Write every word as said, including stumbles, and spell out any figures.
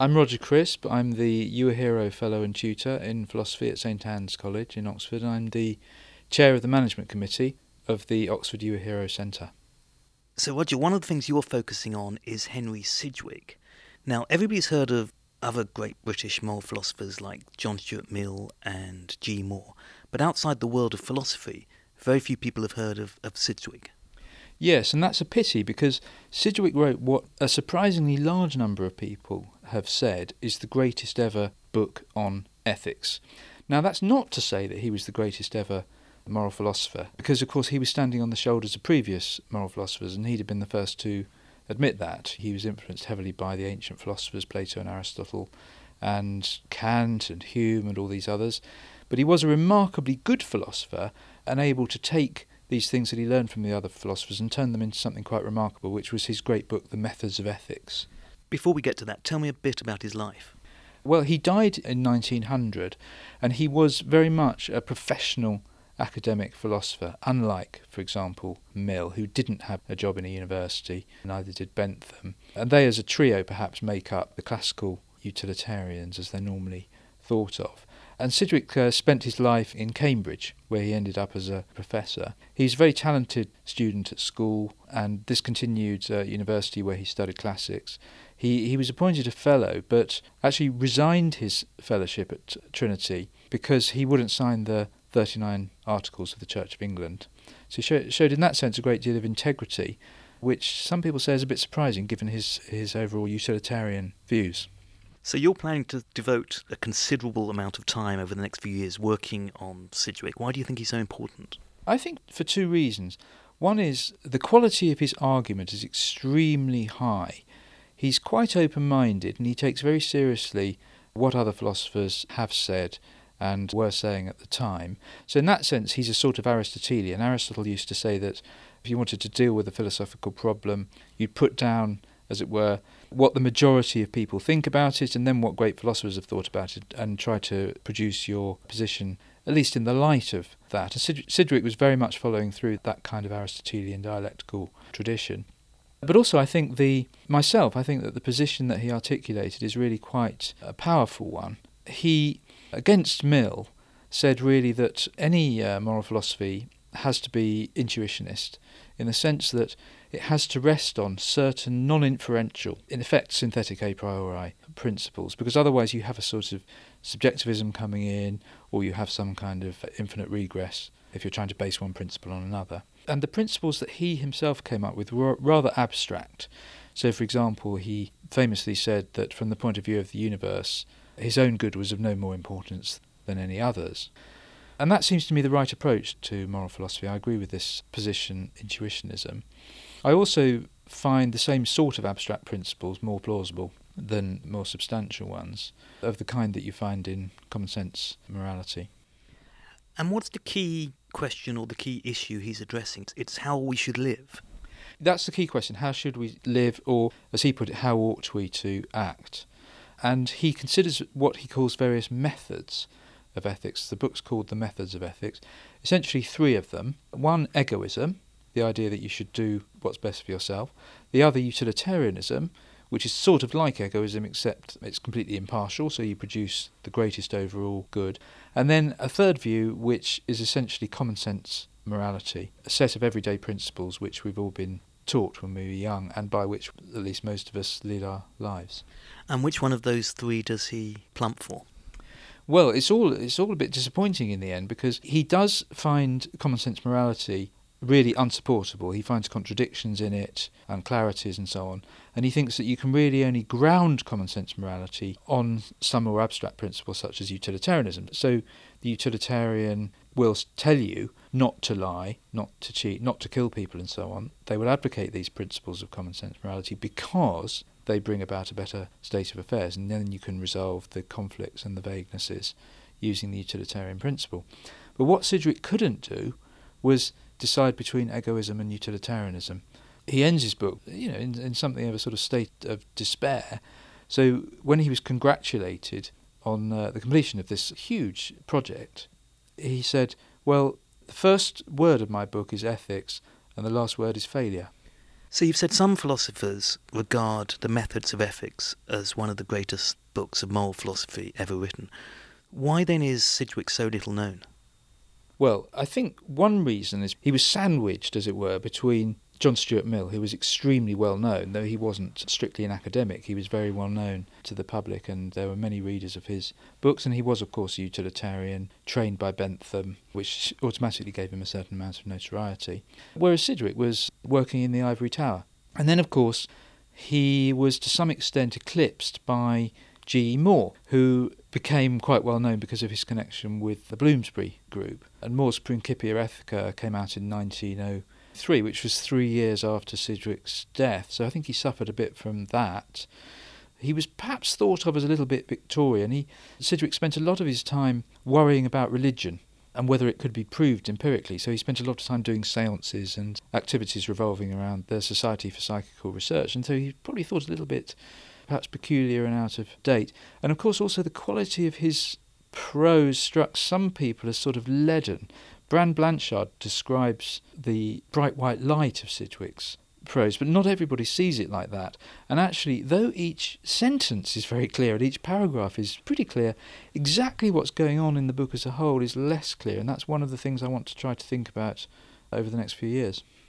I'm Roger Crisp. I'm the You a Hero Fellow and Tutor in Philosophy at St Anne's College in Oxford. And I'm the Chair of the Management Committee of the Oxford You a Hero Centre. So, Roger, one of the things you're focusing on is Henry Sidgwick. Now, everybody's heard of other great British moral philosophers like John Stuart Mill and G. Moore, but outside the world of philosophy, very few people have heard of, of Sidgwick. Yes, and that's a pity because Sidgwick wrote what a surprisingly large number of people have said is the greatest ever book on ethics. Now, that's not to say that he was the greatest ever moral philosopher, because of course he was standing on the shoulders of previous moral philosophers, and he'd have been the first to admit that. He was influenced heavily by the ancient philosophers, Plato and Aristotle, and Kant and Hume and all these others. But he was a remarkably good philosopher and able to take these things that he learned from the other philosophers and turn them into something quite remarkable, which was his great book, The Methods of Ethics. Before we get to that, tell me a bit about his life. Well, he died in nineteen hundred, and he was very much a professional academic philosopher, unlike, for example, Mill, who didn't have a job in a university, neither did Bentham. And they as a trio perhaps make up the classical utilitarians as they're normally thought of. And Sidgwick uh, spent his life in Cambridge, where he ended up as a professor. He's a very talented student at school, and this continued at university where he studied classics. He he was appointed a fellow, but actually resigned his fellowship at Trinity because he wouldn't sign the thirty-nine Articles of the Church of England. So he showed, showed in that sense a great deal of integrity, which some people say is a bit surprising given his, his overall utilitarian views. So you're planning to devote a considerable amount of time over the next few years working on Sidgwick. Why do you think he's so important? I think for two reasons. One is the quality of his argument is extremely high. He's quite open-minded and he takes very seriously what other philosophers have said and were saying at the time. So in that sense, he's a sort of Aristotelian. Aristotle used to say that if you wanted to deal with a philosophical problem, you'd put down, as it were, what the majority of people think about it, and then what great philosophers have thought about it, and try to produce your position, at least in the light of that. And Sid- Sidgwick was very much following through that kind of Aristotelian dialectical tradition. But also I think the, myself, I think that the position that he articulated is really quite a powerful one. He, against Mill, said really that any uh, moral philosophy has to be intuitionist, in the sense that it has to rest on certain non-inferential, in effect synthetic a priori principles, because otherwise you have a sort of subjectivism coming in, or you have some kind of infinite regress if you're trying to base one principle on another. And the principles that he himself came up with were rather abstract. So, for example, he famously said that from the point of view of the universe, his own good was of no more importance than any others. And that seems to me the right approach to moral philosophy. I agree with this position, intuitionism. I also find the same sort of abstract principles more plausible than more substantial ones, of the kind that you find in common sense morality. And what's the key question or the key issue he's addressing? It's how we should live. That's the key question. How should we live, or, as he put it, how ought we to act? And he considers what he calls various methods of ethics. The book's called The Methods of Ethics. Essentially three of them. One, egoism, the idea that you should do what's best for yourself. The other, utilitarianism, which is sort of like egoism except it's completely impartial, so you produce the greatest overall good. And then a third view, which is essentially common sense morality, a set of everyday principles which we've all been taught when we were young, and by which at least most of us lead our lives. And which one of those three does he plump for? Well, it's all it's all a bit disappointing in the end, because he does find common sense morality really unsupportable. He finds contradictions in it, unclarities and so on, and he thinks that you can really only ground common sense morality on some more abstract principles such as utilitarianism. So the utilitarian will tell you not to lie, not to cheat, not to kill people and so on. They will advocate these principles of common sense morality because they bring about a better state of affairs, and then you can resolve the conflicts and the vaguenesses using the utilitarian principle. But what Sidgwick couldn't do was decide between egoism and utilitarianism. He ends his book, you know, in, in something of a sort of state of despair. So when he was congratulated on uh, the completion of this huge project, he said, well, the first word of my book is ethics and the last word is failure. So you've said some philosophers regard The Methods of Ethics as one of the greatest books of moral philosophy ever written. Why then is Sidgwick so little known? Well, I think one reason is he was sandwiched, as it were, between John Stuart Mill, who was extremely well known, though he wasn't strictly an academic. He was very well known to the public, and there were many readers of his books, and he was, of course, a utilitarian, trained by Bentham, which automatically gave him a certain amount of notoriety. Whereas Sidgwick was working in the Ivory Tower. And then, of course, he was to some extent eclipsed by G E Moore, who became quite well known because of his connection with the Bloomsbury Group. And Moore's Principia Ethica came out in nineteen oh three, which was three years after Sidgwick's death. So I think he suffered a bit from that. He was perhaps thought of as a little bit Victorian. He, Sidgwick spent a lot of his time worrying about religion and whether it could be proved empirically. So he spent a lot of time doing séances and activities revolving around the Society for Psychical Research. And so he probably thought a little bit perhaps peculiar and out of date. And of course also the quality of his prose struck some people as sort of leaden. Bran Blanchard describes the bright white light of Sidgwick's prose, but not everybody sees it like that. And actually, though each sentence is very clear and each paragraph is pretty clear, exactly what's going on in the book as a whole is less clear, and that's one of the things I want to try to think about over the next few years.